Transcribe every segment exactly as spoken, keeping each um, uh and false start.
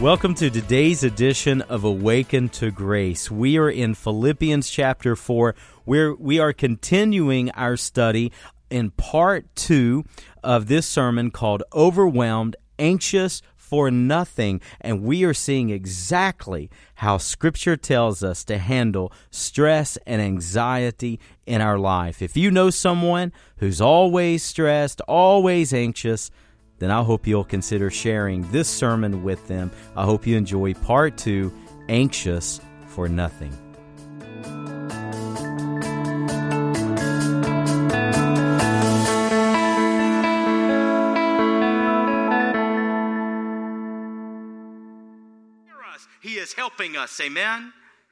Welcome to today's edition of Awaken to Grace. We are in Philippians chapter four, where we are continuing our study in part two of this sermon called Overwhelmed, Anxious for Nothing. And we are seeing exactly how Scripture tells us to handle stress and anxiety in our life. If you know someone who's always stressed, always anxious, then I hope you'll consider sharing this sermon with them. I hope you enjoy part two, Anxious for Nothing. He is helping us, amen?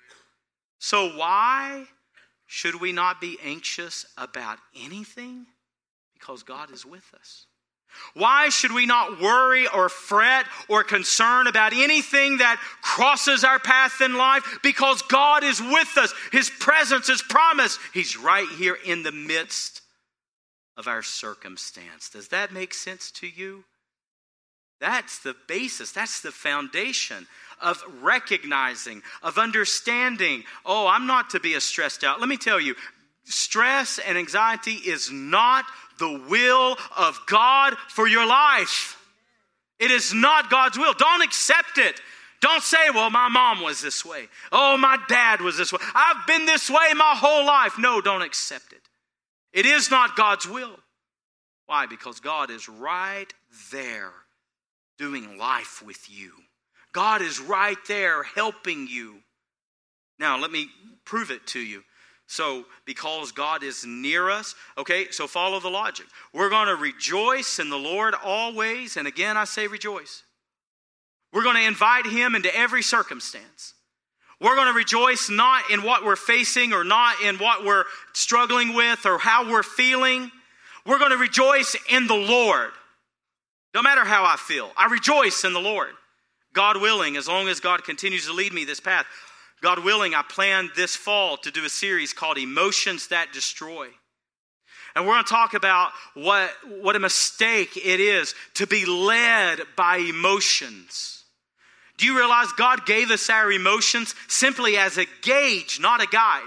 So why should we not be anxious about anything? Because God is with us. Why should we not worry or fret or concern about anything that crosses our path in life? Because God is with us. His presence is promised. He's right here in the midst of our circumstance. Does that make sense to you? That's the basis. That's the foundation of recognizing, of understanding. Oh, I'm not to be as stressed out. Let me tell you, stress and anxiety is not the will of God for your life. It is not God's will. Don't accept it. Don't say, well, my mom was this way. Oh, my dad was this way. I've been this way my whole life. No, don't accept it. It is not God's will. Why? Because God is right there doing life with you. God is right there helping you. Now, let me prove it to you. So, because God is near us, okay, so follow the logic. We're going to rejoice in the Lord always, and again I say rejoice. We're going to invite Him into every circumstance. We're going to rejoice not in what we're facing or not in what we're struggling with or how we're feeling. We're going to rejoice in the Lord. No matter how I feel, I rejoice in the Lord. God willing, as long as God continues to lead me this path, God willing, I plan this fall to do a series called Emotions That Destroy. And we're going to talk about what, what a mistake it is to be led by emotions. Do you realize God gave us our emotions simply as a gauge, not a guide?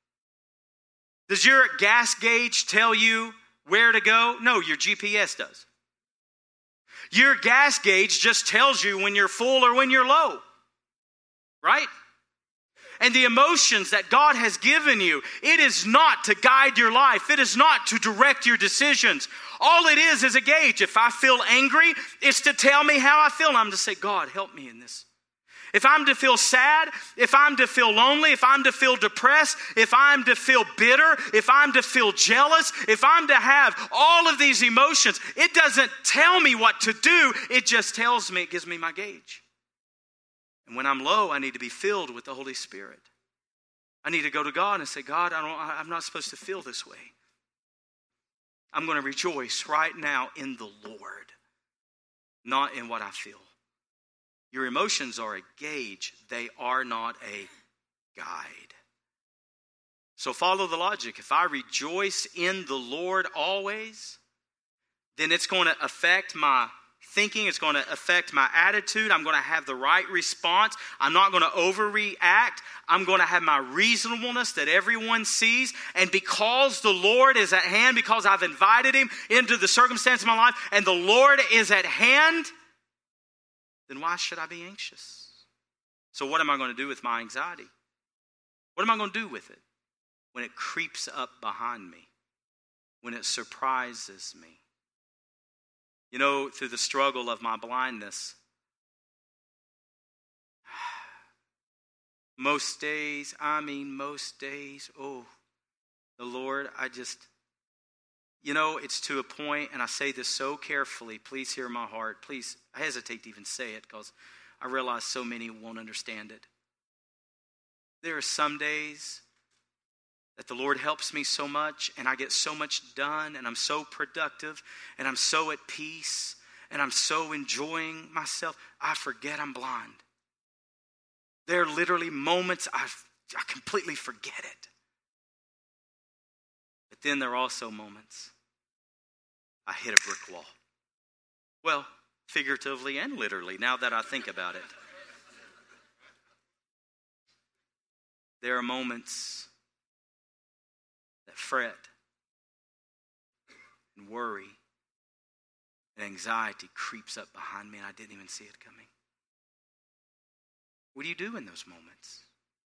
Does your gas gauge tell you where to go? No, your G P S does. Your gas gauge just tells you when you're full or when you're low, right? And the emotions that God has given you, it is not to guide your life. It is not to direct your decisions. All it is is a gauge. If I feel angry, it's to tell me how I feel. And I'm to say, God, help me in this. If I'm to feel sad, if I'm to feel lonely, if I'm to feel depressed, if I'm to feel bitter, if I'm to feel jealous, if I'm to have all of these emotions, it doesn't tell me what to do. It just tells me, it gives me my gauge. And when I'm low, I need to be filled with the Holy Spirit. I need to go to God and say, God, I don't, I'm not supposed to feel this way. I'm going to rejoice right now in the Lord, not in what I feel. Your emotions are a gauge. They are not a guide. So follow the logic. If I rejoice in the Lord always, then it's going to affect my thinking. It's going to affect my attitude. I'm going to have the right response. I'm not going to overreact. I'm going to have my reasonableness that everyone sees. And because the Lord is at hand, because I've invited Him into the circumstance of my life, and the Lord is at hand, then why should I be anxious? So what am I going to do with my anxiety? What am I going to do with it when it creeps up behind me? When it surprises me? You know, through the struggle of my blindness, most days, I mean most days, oh, the Lord, I just, you know, it's to a point, and I say this so carefully, please hear my heart, please, I hesitate to even say it because I realize so many won't understand it. There are some days that the Lord helps me so much, and I get so much done, and I'm so productive, and I'm so at peace, and I'm so enjoying myself, I forget I'm blind. There are literally moments I, I completely forget it. But then there are also moments I hit a brick wall. Well, figuratively and literally, now that I think about it. There are moments that fret and worry and anxiety creeps up behind me and I didn't even see it coming. What do you do in those moments?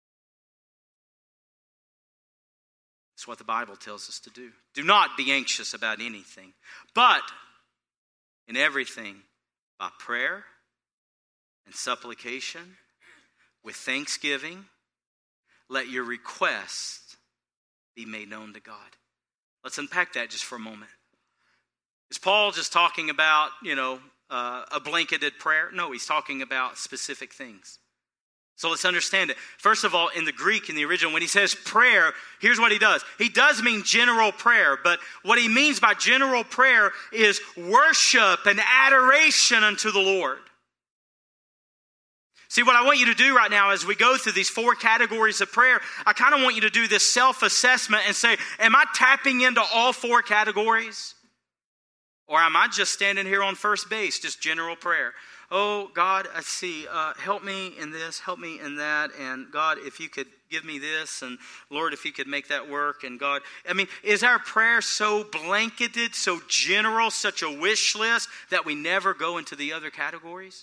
It's what the Bible tells us to do. Do not be anxious about anything, but in everything, by prayer and supplication, with thanksgiving, let your requests be made known to God. Let's unpack that just for a moment. Is Paul just talking about, you know, uh, a blanketed prayer? No, he's talking about specific things. So let's understand it. First of all, in the Greek, in the original, when he says prayer, here's what he does. He does mean general prayer, but what he means by general prayer is worship and adoration unto the Lord. See, what I want you to do right now as we go through these four categories of prayer, I kind of want you to do this self-assessment and say, am I tapping into all four categories? Or am I just standing here on first base, just general prayer? Oh, God, I see, uh, help me in this, help me in that, and God, if you could give me this, and Lord, if you could make that work, and God, I mean, is our prayer so blanketed, so general, such a wish list that we never go into the other categories?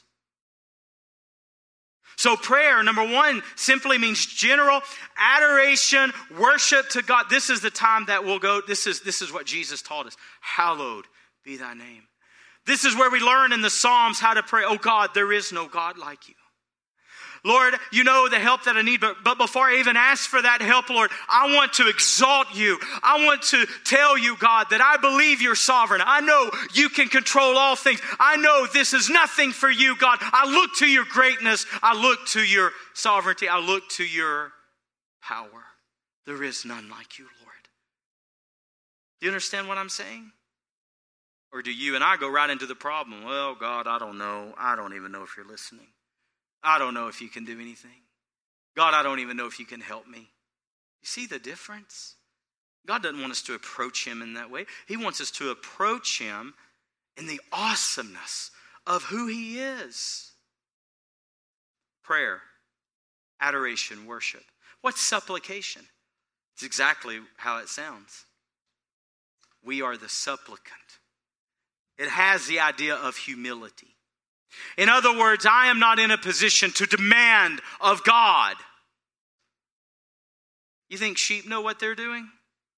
So prayer, number one, simply means general adoration, worship to God. This is the time that we'll go. This is, this is what Jesus taught us. Hallowed be thy name. This is where we learn in the Psalms how to pray. Oh God, there is no God like you. Lord, you know the help that I need, but, but before I even ask for that help, Lord, I want to exalt you. I want to tell you, God, that I believe you're sovereign. I know you can control all things. I know this is nothing for you, God. I look to your greatness. I look to your sovereignty. I look to your power. There is none like you, Lord. Do you understand what I'm saying? Or do you and I go right into the problem? Well, God, I don't know. I don't even know if you're listening. I don't know if you can do anything. God, I don't even know if you can help me. You see the difference? God doesn't want us to approach him in that way. He wants us to approach him in the awesomeness of who he is. Prayer, adoration, worship. What's supplication? It's exactly how it sounds. We are the supplicant. It has the idea of humility. In other words, I am not in a position to demand of God. You think sheep know what they're doing?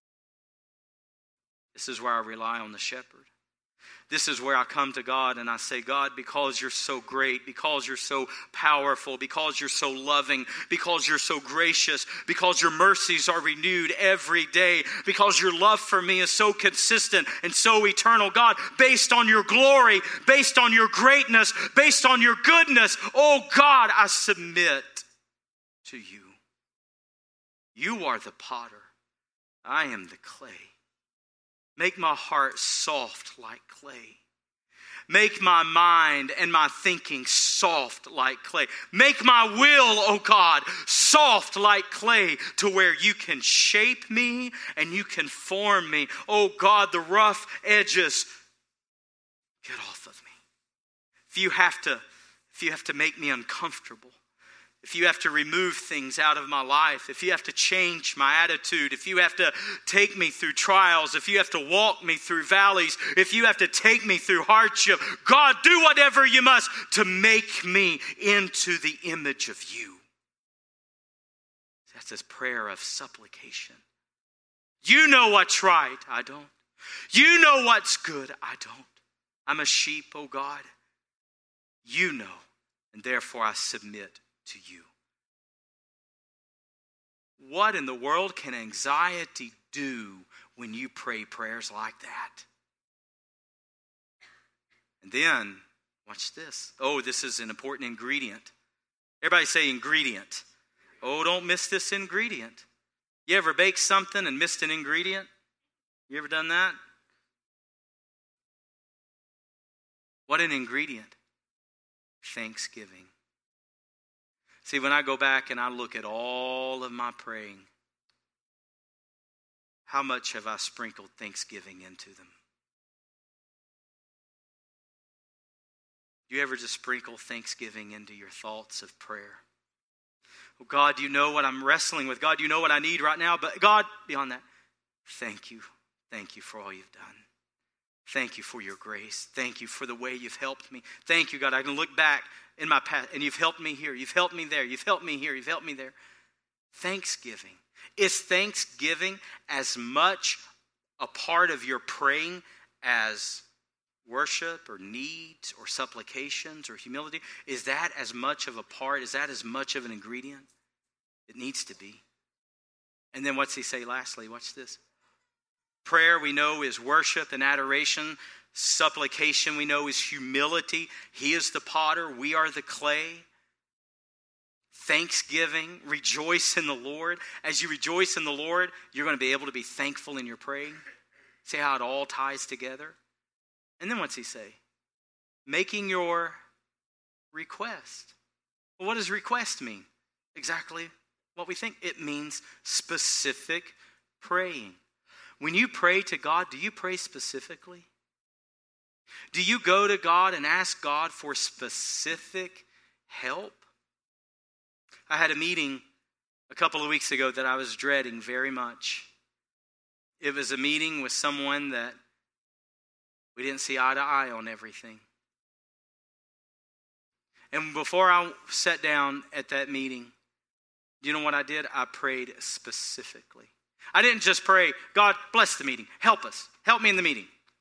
This is where I rely on the shepherd. This is where I come to God and I say, God, because you're so great, because you're so powerful, because you're so loving, because you're so gracious, because your mercies are renewed every day, because your love for me is so consistent and so eternal, God, based on your glory, based on your greatness, based on your goodness, oh God, I submit to you. You are the potter. I am the clay. Make my heart soft like clay. Make my mind and my thinking soft like clay. Make my will, oh God, soft like clay to where you can shape me and you can form me. Oh God, the rough edges, get off of me. If you have to, if you have to make me uncomfortable, if you have to remove things out of my life, if you have to change my attitude, if you have to take me through trials, if you have to walk me through valleys, if you have to take me through hardship, God, do whatever you must to make me into the image of you. That's this prayer of supplication. You know what's right, I don't. You know what's good, I don't. I'm a sheep, oh God. You know, and therefore I submit to you. What in the world can anxiety do when you pray prayers like that? And then, watch this. Oh, this is an important ingredient. Everybody say ingredient. Oh, don't miss this ingredient. You ever baked something and missed an ingredient? You ever done that? What an ingredient. Thanksgiving. See, when I go back and I look at all of my praying, how much have I sprinkled thanksgiving into them? Do you ever just sprinkle thanksgiving into your thoughts of prayer? Oh, God, you know what I'm wrestling with. God, you know what I need right now. But God, beyond that, thank you. Thank you for all you've done. Thank you for your grace. Thank you for the way you've helped me. Thank you, God. I can look back in my past, and you've helped me here. You've helped me there. You've helped me here. You've helped me there. Thanksgiving. Is thanksgiving as much a part of your praying as worship or needs or supplications or humility? Is that as much of a part? Is that as much of an ingredient? It needs to be. And then what's he say lastly? Watch this. Prayer, we know, is worship and adoration. Supplication, we know, is humility. He is the potter. We are the clay. Thanksgiving, rejoice in the Lord. As you rejoice in the Lord, you're going to be able to be thankful in your praying. See how it all ties together? And then what's he say? Making your request. Well, what does request mean? Exactly what we think. It means specific praying. When you pray to God, do you pray specifically? Do you go to God and ask God for specific help? I had a meeting a couple of weeks ago that I was dreading very much. It was a meeting with someone that we didn't see eye to eye on everything. And before I sat down at that meeting, do you know what I did? I prayed specifically. I didn't just pray, God, bless the meeting. Help us. Help me in the meeting.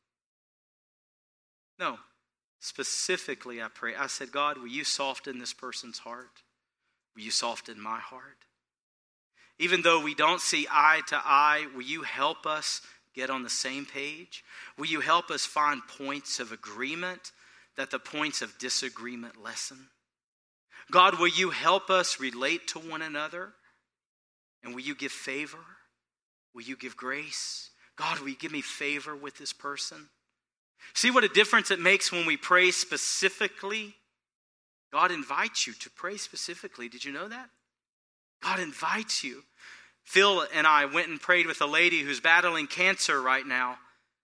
No. Specifically, I pray. I said, God, will you soften this person's heart? Will you soften my heart? Even though we don't see eye to eye, will you help us get on the same page? Will you help us find points of agreement that the points of disagreement lessen? God, will you help us relate to one another? And will you give favor? Will you give grace? God, will you give me favor with this person? See what a difference it makes when we pray specifically? God invites you to pray specifically. Did you know that? God invites you. Phil and I went and prayed with a lady who's battling cancer right now.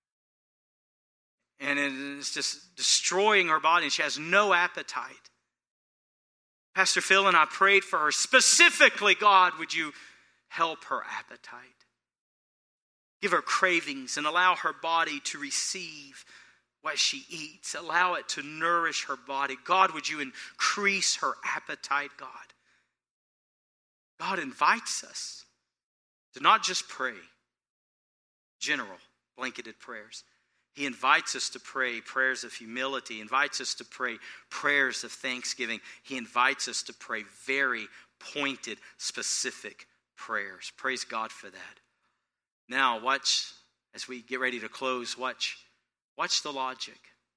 And it's just destroying her body, and she has no appetite. Pastor Phil and I prayed for her specifically. God, would you help her appetite? Give her cravings and allow her body to receive what she eats. Allow it to nourish her body. God, would you increase her appetite, God? God invites us to not just pray general, blanketed prayers. He invites us to pray prayers of humility. He invites us to pray prayers of thanksgiving. He invites us to pray very pointed, specific prayers. Praise God for that. Now, watch, as we get ready to close, watch, watch the logic.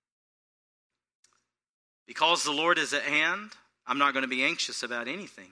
Because the Lord is at hand, I'm not going to be anxious about anything.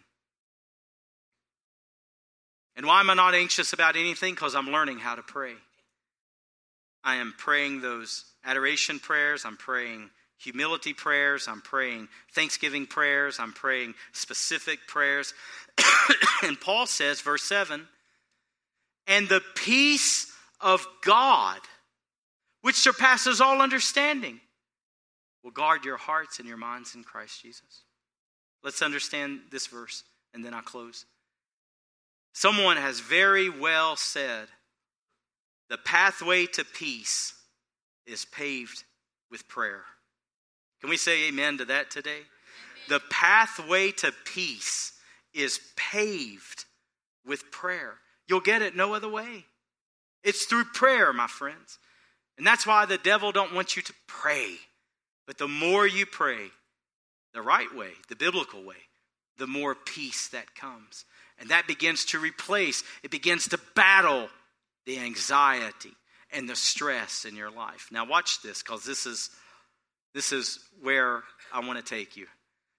And why am I not anxious about anything? Because I'm learning how to pray. I am praying those adoration prayers. I'm praying humility prayers. I'm praying thanksgiving prayers. I'm praying specific prayers. And Paul says, verse seven, and the peace of God, which surpasses all understanding, will guard your hearts and your minds in Christ Jesus. Let's understand this verse, and then I'll close. Someone has very well said, the pathway to peace is paved with prayer. Can we say amen to that today? Amen. The pathway to peace is paved with prayer. You'll get it no other way. It's through prayer, my friends. And that's why the devil don't want you to pray. But the more you pray the right way, the biblical way, the more peace that comes. And that begins to replace, it begins to battle the anxiety and the stress in your life. Now watch this, because this is this is where I want to take you.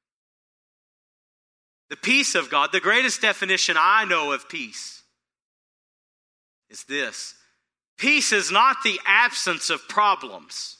The peace of God, the greatest definition I know of peace is this. Peace is not the absence of problems.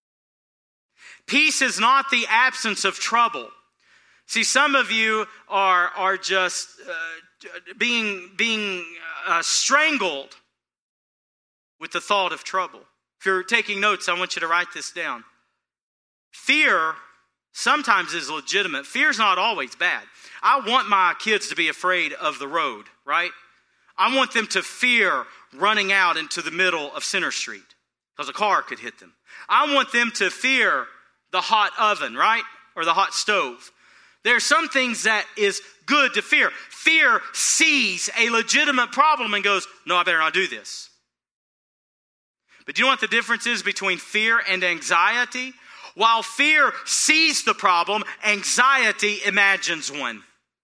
Peace is not the absence of trouble. See, some of you are, are just uh, being, being uh, strangled with the thought of trouble. If you're taking notes, I want you to write this down. Fear sometimes is legitimate. Fear's not always bad. I want my kids to be afraid of the road, right? I want them to fear running out into the middle of Center Street because a car could hit them. I want them to fear the hot oven, right? Or the hot stove. There are some things that is good to fear. Fear sees a legitimate problem and goes, no, I better not do this. But do you know what the difference is between fear and anxiety? While fear sees the problem, anxiety imagines one.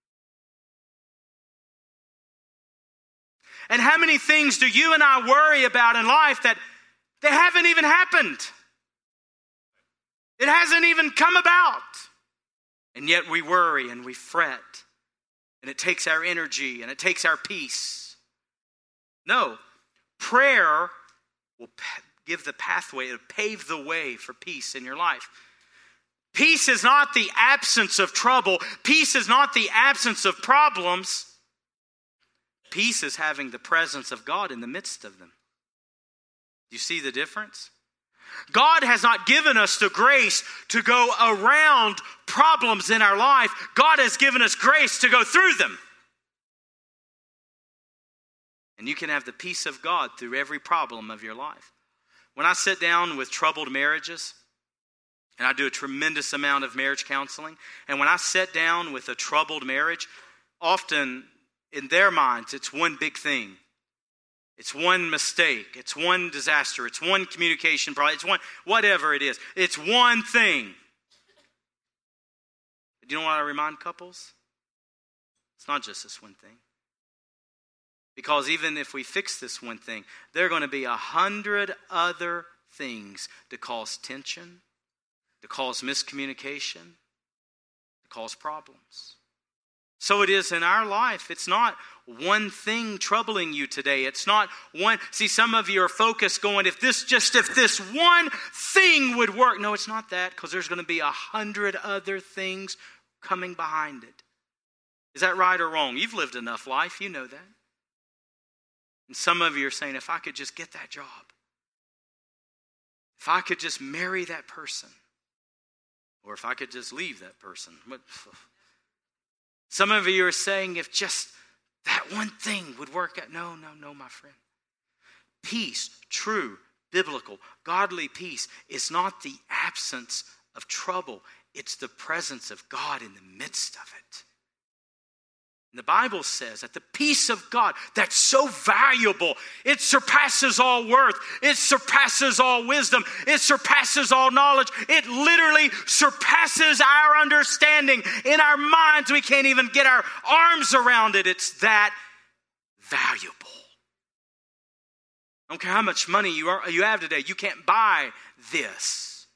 And how many things do you and I worry about in life that they haven't even happened? It hasn't even come about. And yet we worry and we fret. And it takes our energy and it takes our peace. No, prayer will give the pathway, it'll pave the way for peace in your life. Peace is not the absence of trouble. Peace is not the absence of problems. Peace is having the presence of God in the midst of them. Do you see the difference? God has not given us the grace to go around problems in our life. God has given us grace to go through them. And you can have the peace of God through every problem of your life. When I sit down with troubled marriages, and I do a tremendous amount of marriage counseling, and when I sit down with a troubled marriage, often in their minds, it's one big thing. It's one mistake. It's one disaster. It's one communication problem. It's one, whatever it is. It's one thing. Do you know what I remind couples? It's not just this one thing. Because even if we fix this one thing, there are going to be a hundred other things to cause tension, to cause miscommunication, to cause problems. So it is in our life. It's not one thing troubling you today. It's not one. See, some of you are focused going, if this just, if this one thing would work. No, it's not that, because there's going to be a hundred other things coming behind it. Is that right or wrong? You've lived enough life. You know that. And some of you are saying, if I could just get that job. If I could just marry that person. Or if I could just leave that person. Some of you are saying, if just that one thing would work out. No, no, no, my friend. Peace, true, biblical, godly peace is not the absence of trouble. It's the presence of God in the midst of it. And the Bible says that the peace of God, that's so valuable, it surpasses all worth. It surpasses all wisdom. It surpasses all knowledge. It literally surpasses our understanding. In our minds, we can't even get our arms around it. It's that valuable. I don't care how much money you are, you have today. You can't buy this.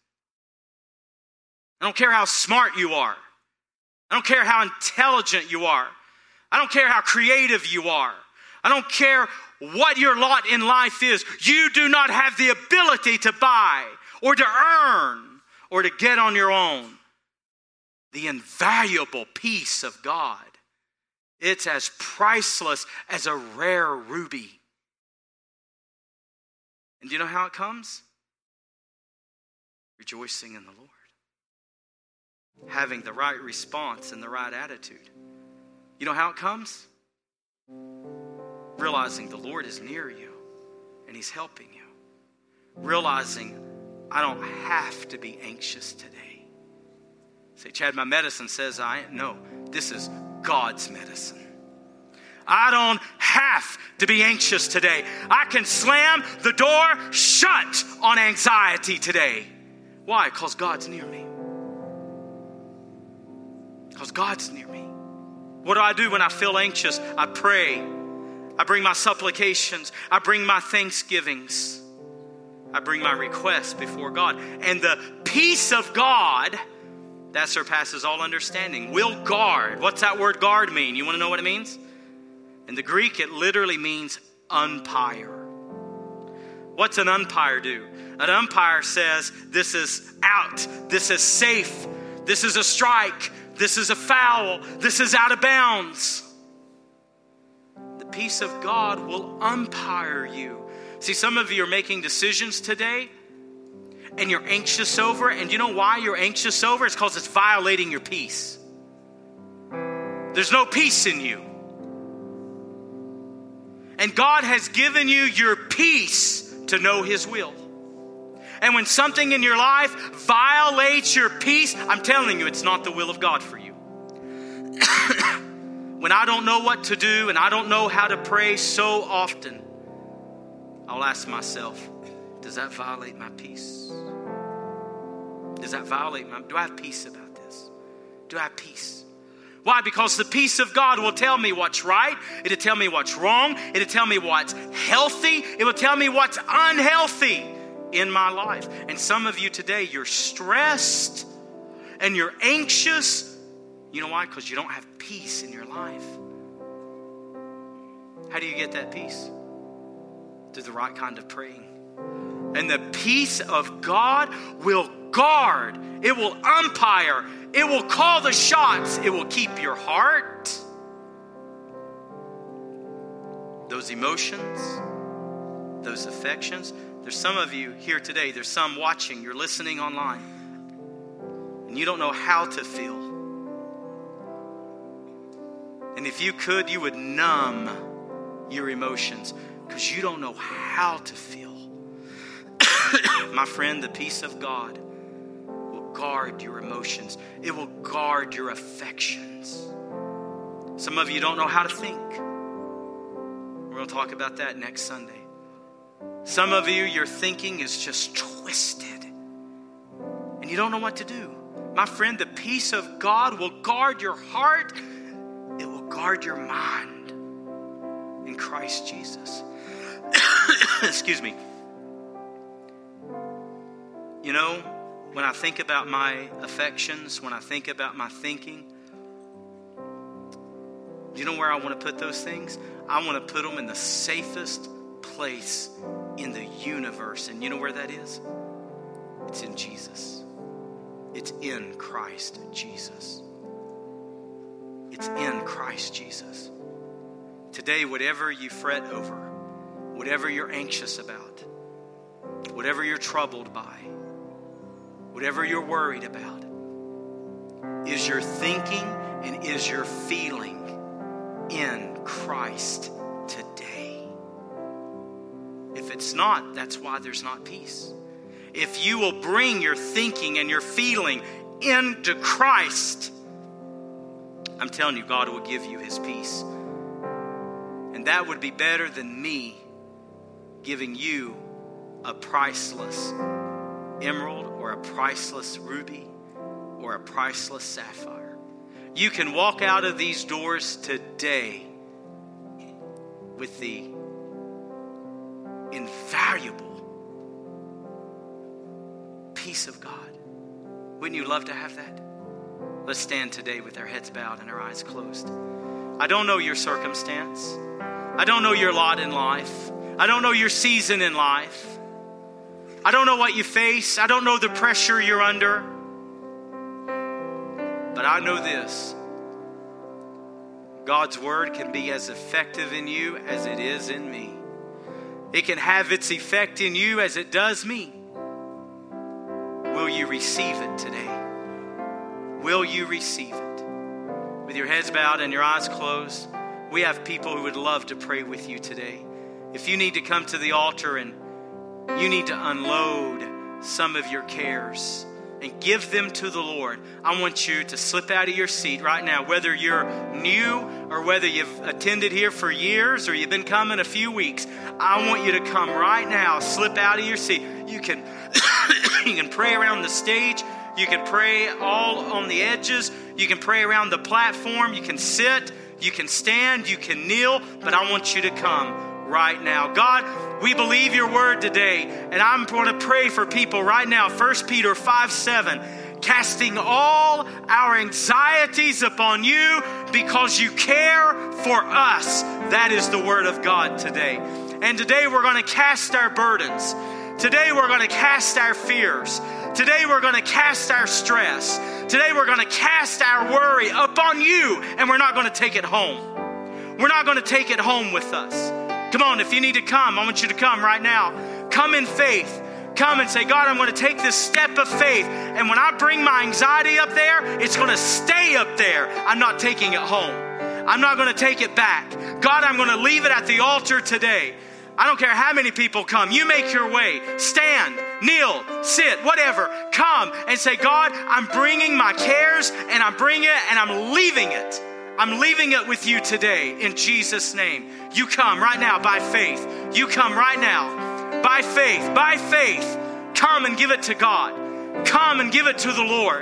I don't care how smart you are. I don't care how intelligent you are. I don't care how creative you are. I don't care what your lot in life is. You do not have the ability to buy or to earn or to get on your own the invaluable peace of God. It's as priceless as a rare ruby. And do you know how it comes? Rejoicing in the Lord. Having the right response and the right attitude. You know how it comes? Realizing the Lord is near you and He's helping you. Realizing I don't have to be anxious today. Say, Chad, my medicine says I am. No, this is God's medicine. I don't have to be anxious today. I can slam the door shut on anxiety today. Why? Because God's near me. Because God's near me. What do I do when I feel anxious? I pray. I bring my supplications. I bring my thanksgivings. I bring my requests before God. And the peace of God that surpasses all understanding will guard. What's that word guard mean? You want to know what it means? In the Greek, it literally means umpire. What's an umpire do? An umpire says, this is out. This is safe. This is a strike. This is a foul. This is out of bounds. The peace of God will umpire you. See, some of you are making decisions today, and you're anxious over it. And you know why you're anxious over it? It's because it's violating your peace. There's no peace in you. And God has given you your peace to know His will. And when something in your life violates your peace, I'm telling you, it's not the will of God for you. When I don't know what to do and I don't know how to pray, so often I'll ask myself, does that violate my peace? Does that violate my, do I have peace about this? Do I have peace? Why? Because the peace of God will tell me what's right. It'll tell me what's wrong. It'll tell me what's healthy. It will tell me what's unhealthy in my life. And some of you today, you're stressed and you're anxious. You know why? Because you don't have peace in your life. How do you get that peace? Through the right kind of praying. And the peace of God will guard. It will umpire. It will call the shots. It will keep your heart, those emotions, those affections. There's some of you here today. There's some watching. You're listening online. And you don't know how to feel. And if you could, you would numb your emotions because you don't know how to feel. My friend, the peace of God will guard your emotions. It will guard your affections. Some of you don't know how to think. We're going to talk about that next Sunday. Some of you, your thinking is just twisted. And you don't know what to do. My friend, the peace of God will guard your heart. It will guard your mind in Christ Jesus. Excuse me. You know, when I think about my affections, when I think about my thinking, do you know where I want to put those things? I want to put them in the safest place in the universe. And you know where that is? It's in Jesus. It's in Christ Jesus. It's in Christ Jesus. Today, whatever you fret over, whatever you're anxious about, whatever you're troubled by, whatever you're worried about, is your thinking and is your feeling in Christ today? If it's not, that's why there's not peace. If you will bring your thinking and your feeling into Christ, I'm telling you, God will give you His peace. And that would be better than me giving you a priceless emerald or a priceless ruby or a priceless sapphire. You can walk out of these doors today with the invaluable peace of God. Wouldn't you love to have that? Let's stand today with our heads bowed and our eyes closed. I don't know your circumstance. I don't know your lot in life. I don't know your season in life. I don't know what you face. I don't know the pressure you're under. But I know this. God's word can be as effective in you as it is in me. It can have its effect in you as it does me. Will you receive it today? Will you receive it? With your heads bowed and your eyes closed, we have people who would love to pray with you today. If you need to come to the altar and you need to unload some of your cares and give them to the Lord, I want you to slip out of your seat right now, whether you're new or whether you've attended here for years or you've been coming a few weeks. I want you to come right now, slip out of your seat. You can, you can pray around the stage. You can pray all on the edges. You can pray around the platform. You can sit. You can stand. You can kneel. But I want you to come right now. God, we believe your word today. And I'm going to pray for people right now. First Peter five seven. Casting all our anxieties upon you because you care for us. That is the word of God today. And today we're going to cast our burdens. Today we're going to cast our fears. Today we're going to cast our stress. Today we're going to cast our worry upon you, and we're not going to take it home. We're not going to take it home with us. Come on, if you need to come, I want you to come right now. Come in faith. Come and say, God, I'm going to take this step of faith. And when I bring my anxiety up there, it's going to stay up there. I'm not taking it home. I'm not going to take it back. God, I'm going to leave it at the altar today. I don't care how many people come. You make your way. Stand, kneel, sit, whatever. Come and say, God, I'm bringing my cares and I'm bringing it and I'm leaving it. I'm leaving it with you today in Jesus' name. You come right now by faith. You come right now by faith. By faith, come and give it to God. Come and give it to the Lord.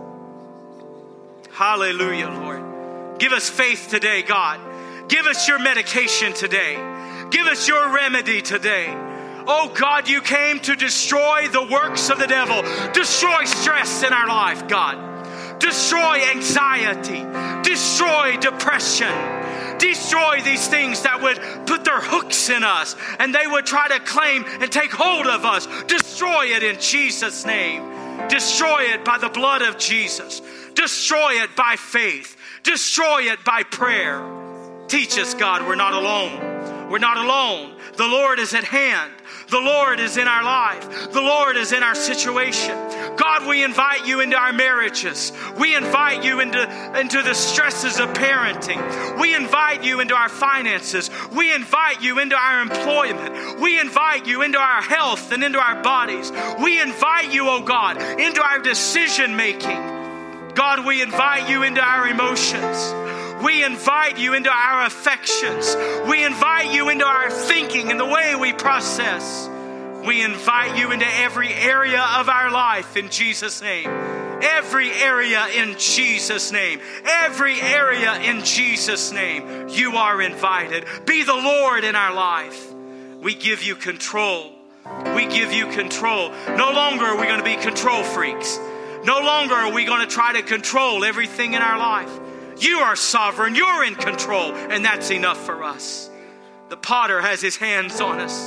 Hallelujah, Lord. Give us faith today, God. Give us your medication today. Give us your remedy today. Oh God, you came to destroy the works of the devil. Destroy stress in our life, God. Destroy anxiety. Destroy depression. Destroy these things that would put their hooks in us and they would try to claim and take hold of us. Destroy it in Jesus' name. Destroy it by the blood of Jesus. Destroy it by faith. Destroy it by prayer. Teach us, God, we're not alone. We're not alone. The Lord is at hand. The Lord is in our life. The Lord is in our situation. God, we invite you into our marriages. We invite you into, into the stresses of parenting. We invite you into our finances. We invite you into our employment. We invite you into our health and into our bodies. We invite you, oh God, into our decision making. God, we invite you into our emotions. We invite you into our affections. We invite you into our thinking and the way we process. We invite you into every area of our life in Jesus' name. Every area in Jesus' name. Every area in Jesus' name. You are invited. Be the Lord in our life. We give you control. We give you control. No longer are we going to be control freaks. No longer are we going to try to control everything in our life. You are sovereign. You're in control. And that's enough for us. The potter has his hands on us.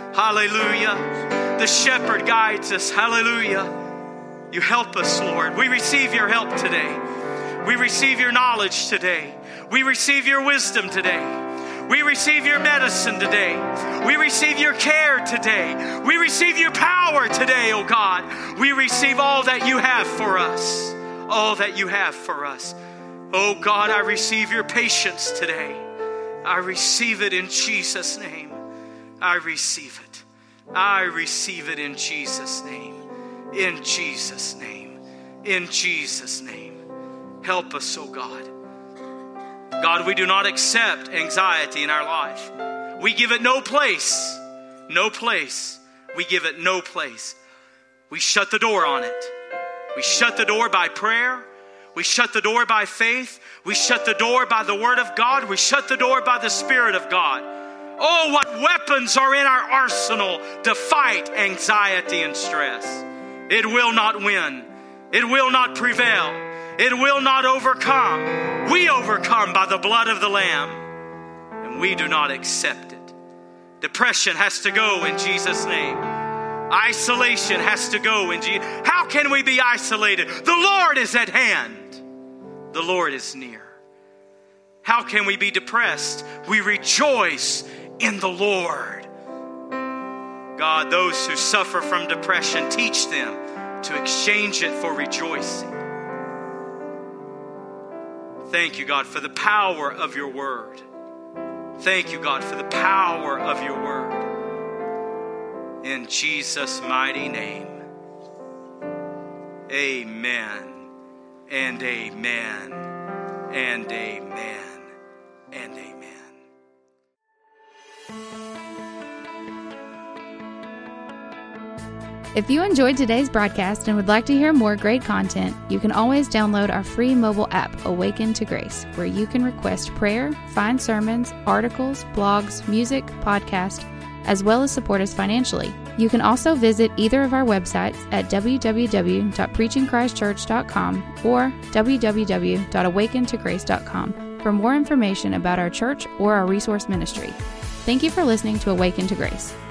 Hallelujah. The shepherd guides us. Hallelujah. You help us, Lord. We receive your help today. We receive your knowledge today. We receive your wisdom today. We receive your medicine today. We receive your care today. We receive your power today, oh God. We receive all that you have for us. All that you have for us. Oh God, I receive your patience today. I receive it in Jesus' name. I receive it. I receive it in Jesus' name. In Jesus' name. In Jesus' name. Help us, oh God. God, we do not accept anxiety in our life. We give it no place. No place. We give it no place. We shut the door on it. We shut the door by prayer. We shut the door by faith. We shut the door by the Word of God. We shut the door by the Spirit of God. Oh, what weapons are in our arsenal to fight anxiety and stress. It will not win. It will not prevail. It will not overcome. We overcome by the blood of the Lamb. And we do not accept it. Depression has to go in Jesus' name. Isolation has to go in Jesus. How can we be isolated? The Lord is at hand. The Lord is near. How can we be depressed? We rejoice in the Lord. God, those who suffer from depression, teach them to exchange it for rejoicing. Thank you, God, for the power of your word. Thank you, God, for the power of your word. In Jesus' mighty name. Amen. And amen. And amen. And amen. If you enjoyed today's broadcast and would like to hear more great content, you can always download our free mobile app, Awaken to Grace, where you can request prayer, find sermons, articles, blogs, music, podcasts, as well as support us financially. You can also visit either of our websites at w w w dot preaching christ church dot com or w w w dot awaken to grace dot com for more information about our church or our resource ministry. Thank you for listening to Awaken to Grace.